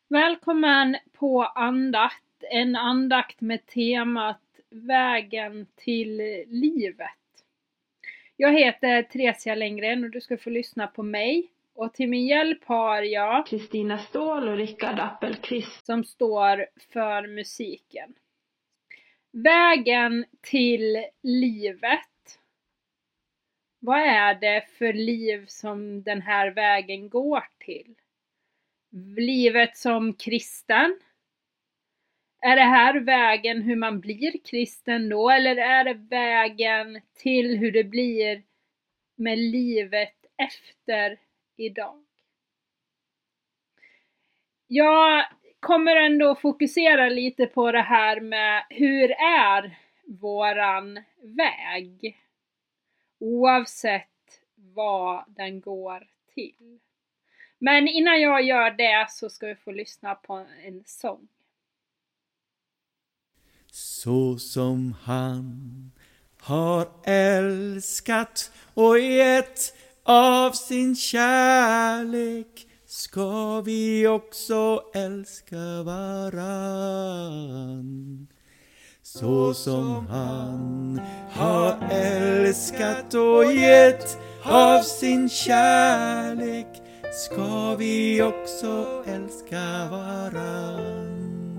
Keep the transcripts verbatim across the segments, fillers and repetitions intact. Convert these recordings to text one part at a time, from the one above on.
Välkommen på andakt, en andakt med temat Vägen till livet. Jag heter Theresia Längren och du ska få lyssna på mig. Och till min hjälp har jag Kristina Ståhl och Rickard Appelqvist som står för musiken. Vägen till livet. Vad är det för liv som den här vägen går till? Livet som kristen? Är det här vägen hur man blir kristen då? Eller är det vägen till hur det blir med livet efter idag? Jag kommer ändå fokusera lite på det här med hur är våran väg? Oavsett vad den går till. Men innan jag gör det så ska vi få lyssna på en sång. Så som han har älskat och gett av sin kärlek ska vi också älska varann. Så som han har älskat och gett av sin kärlek ska vi också älska varann.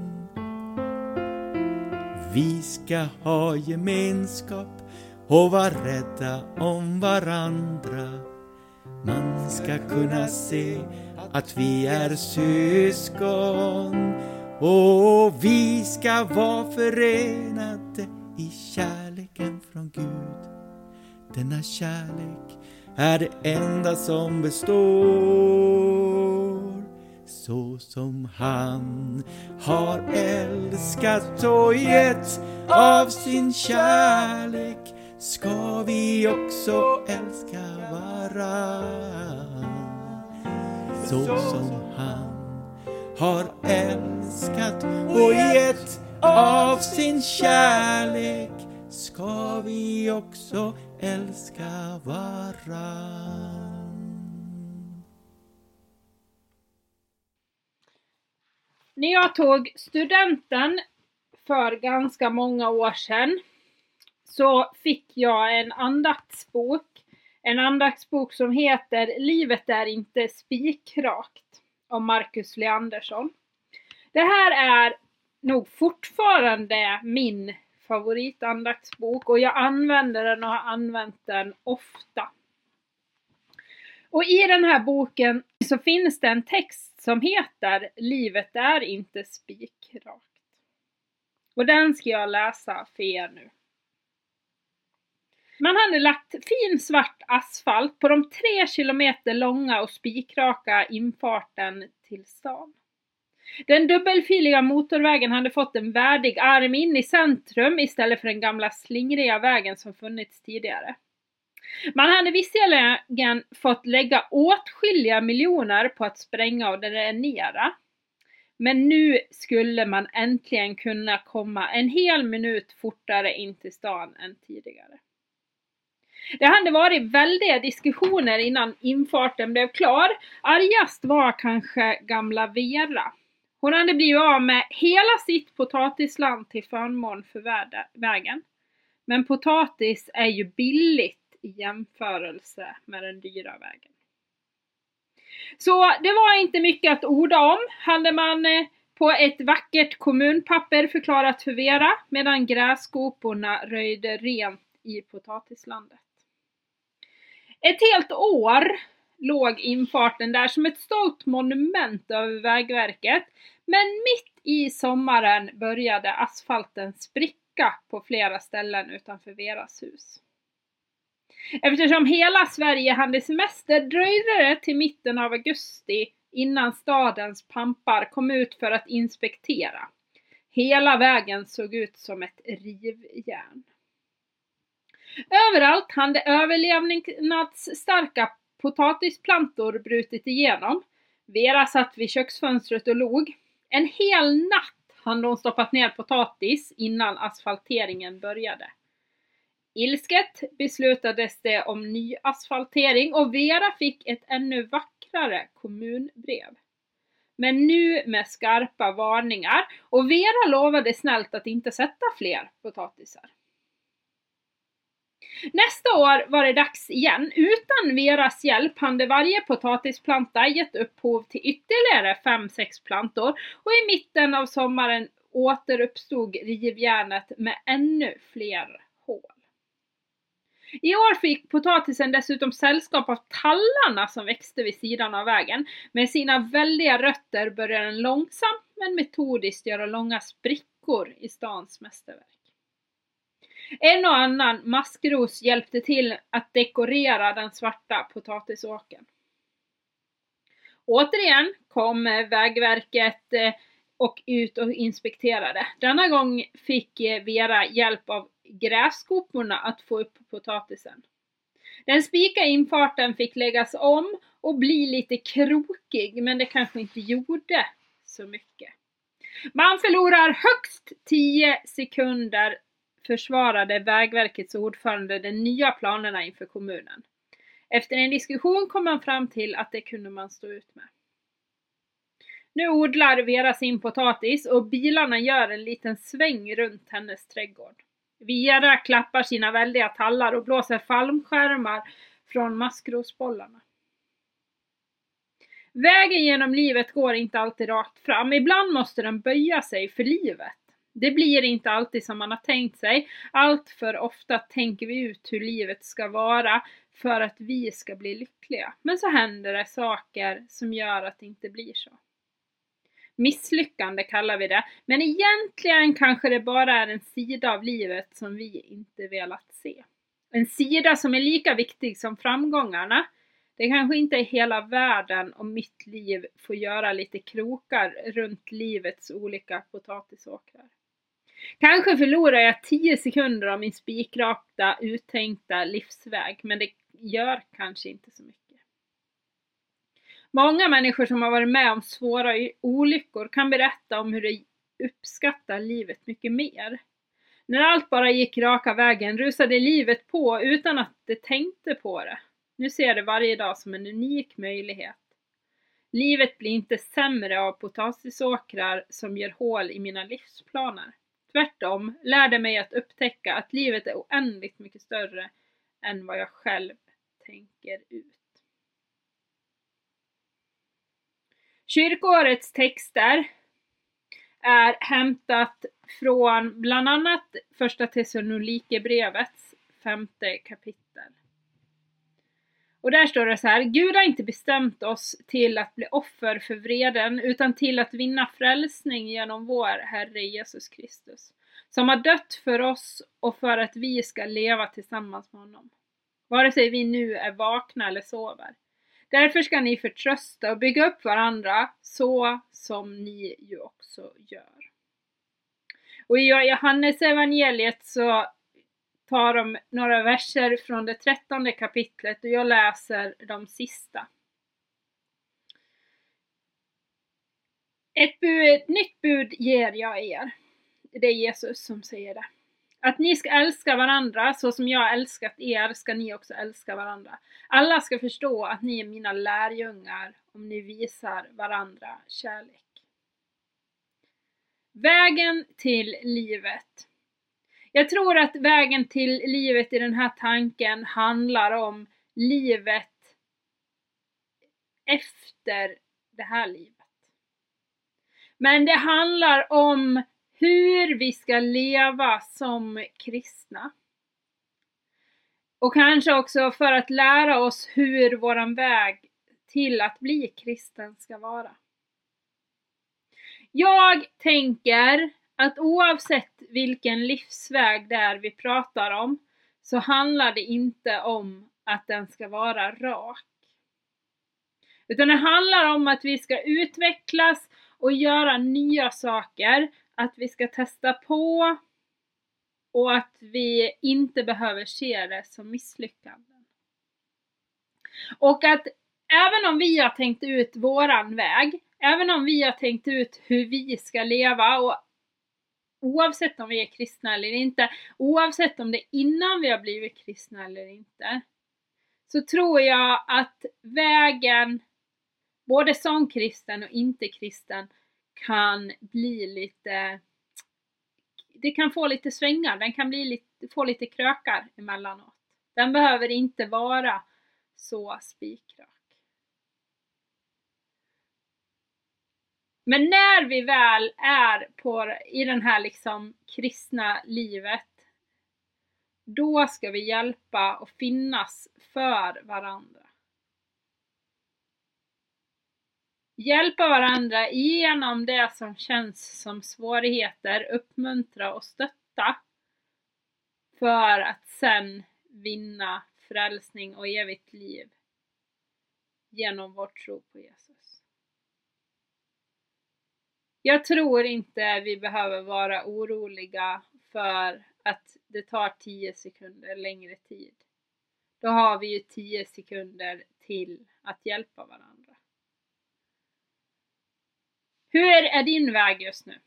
Vi ska ha gemenskap och vara rädda om varandra. Man ska kunna se att vi är syskon. Och vi ska vara förenade i kärleken från Gud. Denna kärlek är det enda som består. Så som han har älskat och gett av sin kärlek ska vi också älska varann. Så som han har älskat och gett av sin kärlek ska vi också älska varann. När jag tog studenten för ganska många år sedan så fick jag en andaktsbok. En andaktsbok som heter Livet är inte spikrakt av Marcus Leandersson. Det här är nog fortfarande min favoritandaktsbok och jag använder den och har använt den ofta. Och i den här boken så finns det en text som heter Livet är inte spikrakt. Och den ska jag läsa för er nu. Man hade lagt fin svart asfalt på de tre kilometer långa och spikraka infarten till stan. Den dubbelfiliga motorvägen hade fått en värdig arm in i centrum istället för den gamla slingriga vägen som funnits tidigare. Man hade visserligen fått lägga åtskilliga miljoner på att spränga och dränera. Men nu skulle man äntligen kunna komma en hel minut fortare in till stan än tidigare. Det hade varit väldiga diskussioner innan infarten blev klar. Argast var kanske gamla Vera. Hon hade blivit av med hela sitt potatisland till förmån för vägen. Men potatis är ju billigt i jämförelse med den dyra vägen. Så det var inte mycket att orda om. Hade man på ett vackert kommunpapper förklarat för Vera medan gräskoporna röjde rent i potatislandet. Ett helt år låg infarten där som ett stolt monument över Vägverket. Men mitt i sommaren började asfalten spricka på flera ställen utanför Veras hus. Eftersom hela Sverige hade semester dröjde det till mitten av augusti innan stadens pampar kom ut för att inspektera. Hela vägen såg ut som ett rivjärn. Överallt hade överlevnadsstarka potatisplantor brutit igenom. Vera satt vid köksfönstret och log. En hel natt hade hon stoppat ner potatis innan asfalteringen började. Ilsket beslutades det om ny asfaltering och Vera fick ett ännu vackrare kommunbrev. men nu med skarpa varningar, och Vera lovade snällt att inte sätta fler potatisar. Nästa år var det dags igen. Utan Veras hjälp hade varje potatisplanta gett upphov till ytterligare fem sex plantor, och i mitten av sommaren återuppstod rivjärnet med ännu fler hål. I år fick potatisen dessutom sällskap av tallarna som växte vid sidan av vägen. Med sina väldiga rötter började den långsamt men metodiskt göra långa sprickor i stans mästerverk. En och annan maskros hjälpte till att dekorera den svarta potatisåkern. Återigen kom Vägverket och ut och inspekterade. Denna gång fick Vera hjälp av grävskoporna att få upp potatisen. Den spika infarten fick läggas om och bli lite krokig, men det kanske inte gjorde så mycket. Man förlorar högst tio sekunder, försvarade Vägverkets ordförande de nya planerna inför kommunen. Efter en diskussion kom man fram till att det kunde man stå ut med. Nu odlar Vera sin potatis och bilarna gör en liten sväng runt hennes trädgård. Vera klappar sina väldiga tallar och blåser fallskärmar från maskrosbollarna. Vägen genom livet går inte alltid rakt fram. Ibland måste den böja sig för livet. Det blir inte alltid som man har tänkt sig. Allt för ofta tänker vi ut hur livet ska vara för att vi ska bli lyckliga. Men så händer det saker som gör att det inte blir så. Misslyckande kallar vi det, men egentligen kanske det bara är en sida av livet som vi inte velat se. En sida som är lika viktig som framgångarna. Det kanske inte är hela världen om mitt liv får göra lite krokar runt livets olika potatisåkrar. Kanske förlorar jag tio sekunder av min spikrakta, uttänkta livsväg, men det gör kanske inte så mycket. Många människor som har varit med om svåra olyckor kan berätta om hur de uppskattar livet mycket mer. När allt bara gick raka vägen rusade livet på utan att det tänkte på det. Nu ser jag det varje dag som en unik möjlighet. Livet blir inte sämre av potatisåkrar som gör hål i mina livsplaner. Tvärtom lärde mig att upptäcka att livet är oändligt mycket större än vad jag själv tänker ut. Kyrkoårets texter är hämtat från bland annat första Thessalonikerbrevets femte kapitel. Och där står det så här: Gud har inte bestämt oss till att bli offer för vreden utan till att vinna frälsning genom vår Herre Jesus Kristus, som har dött för oss och för att vi ska leva tillsammans med honom. Vare sig vi nu är vakna eller sover. Därför ska ni förtrösta och bygga upp varandra så som ni ju också gör. Och i Johannes evangeliet så tar de några verser från det trettonde kapitlet och jag läser de sista. Ett bud, nytt bud ger jag er. Det är Jesus som säger det. Att ni ska älska varandra så som jag älskat er ska ni också älska varandra. Alla ska förstå att ni är mina lärjungar om ni visar varandra kärlek. Vägen till livet. Jag tror att vägen till livet i den här tanken handlar om livet efter det här livet. Men det handlar om hur vi ska leva som kristna. Och kanske också för att lära oss hur våran väg till att bli kristen ska vara. Jag tänker att oavsett vilken livsväg där vi pratar om så handlar det inte om att den ska vara rak. Utan det handlar om att vi ska utvecklas och göra nya saker. Att vi ska testa på och att vi inte behöver se det som misslyckanden. Och att även om vi har tänkt ut våran väg, även om vi har tänkt ut hur vi ska leva och oavsett om vi är kristna eller inte, oavsett om det är innan vi har blivit kristna eller inte, så tror jag att vägen både som kristen och inte kristen kan bli lite, det kan få lite svängar, den kan bli lite, få lite krökar emellanåt. Den behöver inte vara så spikrak. Men när vi väl är på, i den här liksom kristna livet, då ska vi hjälpa och finnas för varandra. Hjälpa varandra igenom det som känns som svårigheter, uppmuntra och stötta för att sen vinna frälsning och evigt liv genom vår tro på Jesus. Jag tror inte vi behöver vara oroliga för att det tar tio sekunder längre tid. Då har vi ju tio sekunder till att hjälpa varandra. Hur är din väg just nu?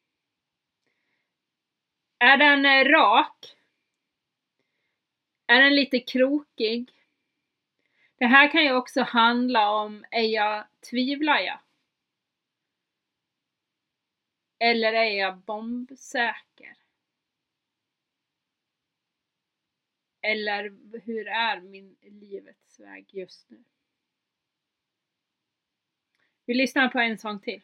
Är den rak? Är den lite krokig? Det här kan ju också handla om, är jag tvivlar jag? Eller är jag bombsäker? Eller hur är min livets väg just nu? Vi lyssnar på en sång till.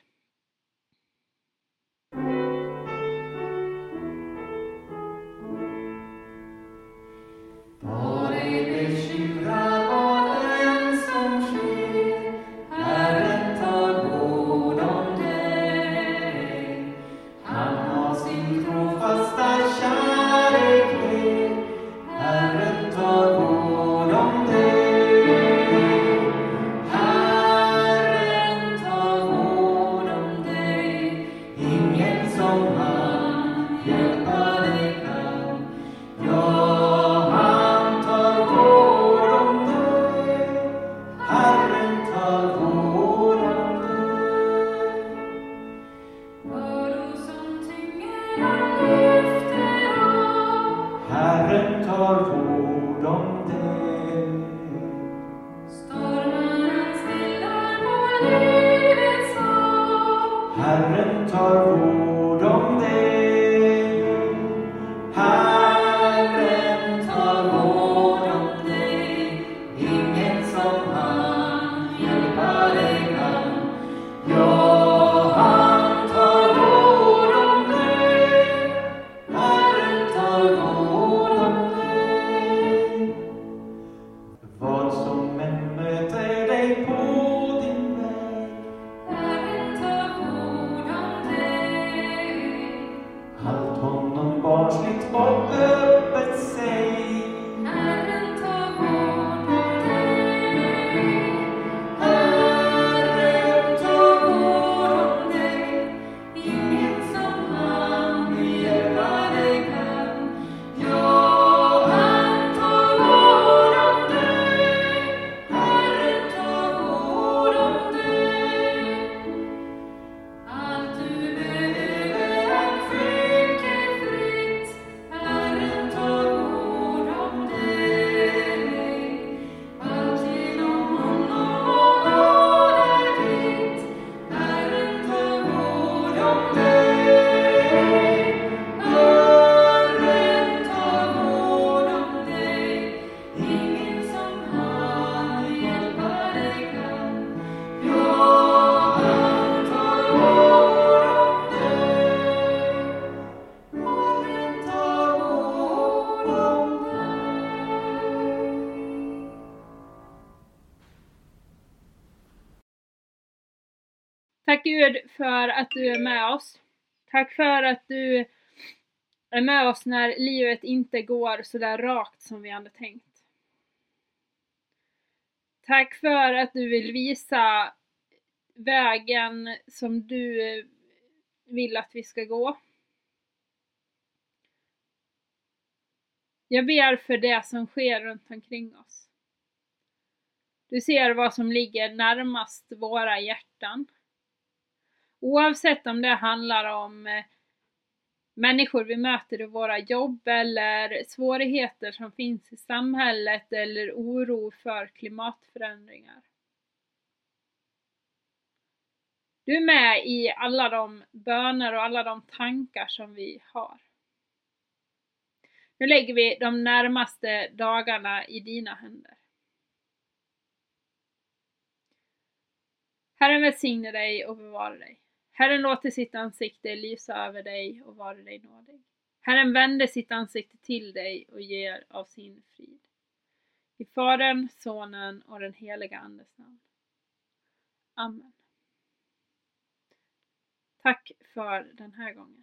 Herren tar vård om dig. Herren tar vård om dig. Ingen som han hjälpa dig kan. Ja, han tar vård om dig. Herren tar vård om dig. Vad som än möter dig på din väg, Herren tar vård om dig. Allt honom barnsligt och öppet säg. Herren tar vård om dig. Herren tar vård om dig. Ingen som han hjälpa dig kan. Ja, han tar vård om dig. Herren tar vård om dig. Allt du behöver han skänker fritt. Herren tar vård om dig. Allt genom honom och nåd är ditt. Herren tar vård om dig. Herren tar vård om dig. Ingen som han hjälpa dig kan. Ja, han tar vård om dig. Herren tar vård om dig. Tack Gud för att du är med oss. Tack för att du är med oss när livet inte går så där rakt som vi hade tänkt. Tack för att du vill visa vägen som du vill att vi ska gå. Jag ber för det som sker runt omkring oss. Du ser vad som ligger närmast våra hjärtan. Oavsett om det handlar om eh, människor vi möter i våra jobb eller svårigheter som finns i samhället eller oro för klimatförändringar. Du är med i alla de böner och alla de tankar som vi har. Nu lägger vi de närmaste dagarna i dina händer. Herren välsigne dig och bevara dig. Herren låter sitt ansikte lysa över dig och vara dig nådig. Herren vänder sitt ansikte till dig och ger av sin frid. I Fadern, Sonen och den heliga Andes namn. Amen. Tack för den här gången.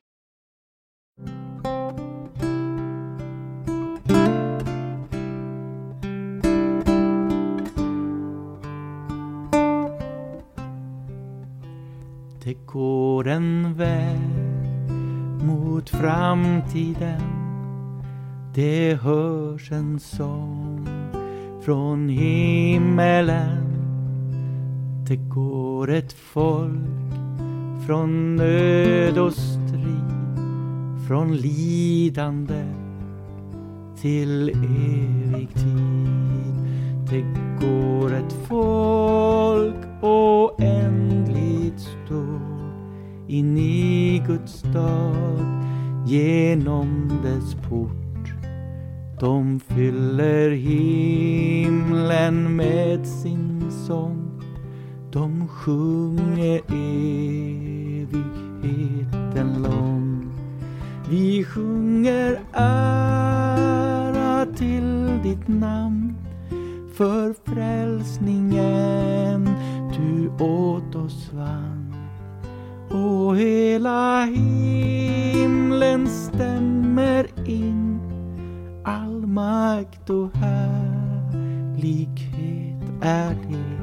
Det går en väg mot framtiden. Det hörs en sång från himmelen. Det går ett folk från nöd och strid, från lidande till evig tid. Det går ett folk oändligt stort in i Guds stad, genom dess port. De fyller himlen med sin sång. De sjunger evigheten lång. Vi sjunger ära till ditt namn, för frälsningen du åt oss vann. Och hela himlen stämmer in, all makt och härlighet är din.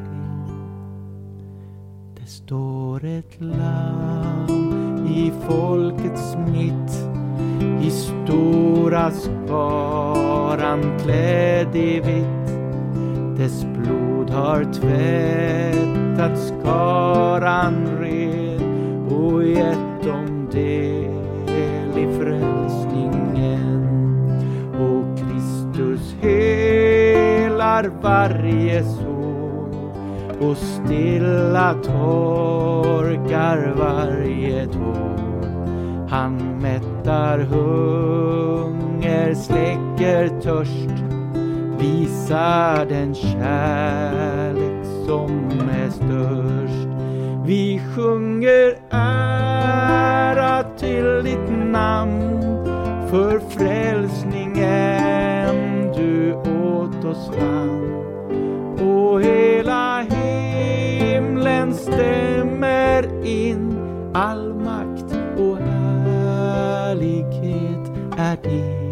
Det står ett lamm i folkets mitt, i stora skaran klädd i vitt. Dess blod har tvättat skaran red och gett dem del i frälsningen. Och Kristus helar varje sår och stilla torkar varje tår. Han mättar hunger, släcker törst, visar den kärlek som är störst. Vi sjunger ära till ditt namn, för frälsningen du åt oss vann. Och hela himlen stämmer in, all makt och härlighet är din.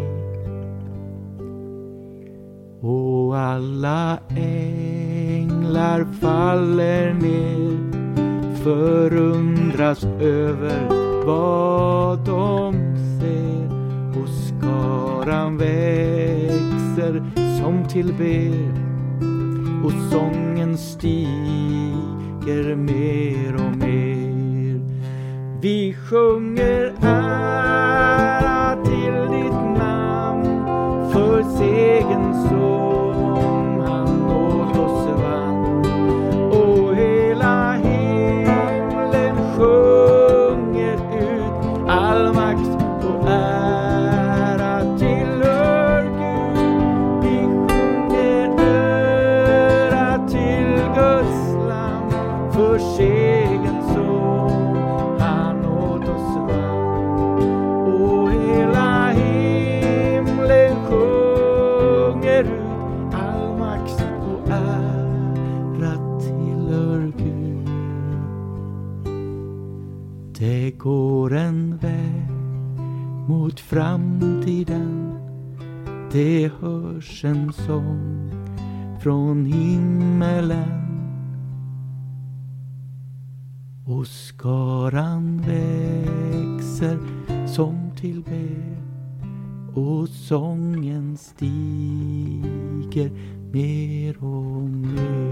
Och alla änglar faller ner, förundras över vad de ser. Och skaran växer som tillber, och sången stiger mer och mer. Vi sjunger ära till ditt namn, för segern som han åt oss vann. Och hela himlen sjunger ut, all makt och ära tillhör Gud. Vi sjunger ära till Guds lamm, för segern som han åt oss vann. Och hela himlen sjunger ut, all makt och ära tillhör Gud. Det går en väg mot framtiden, det hörs en sång från himmelen. Och skaran växer som tillber, och sången stiger mer och mer.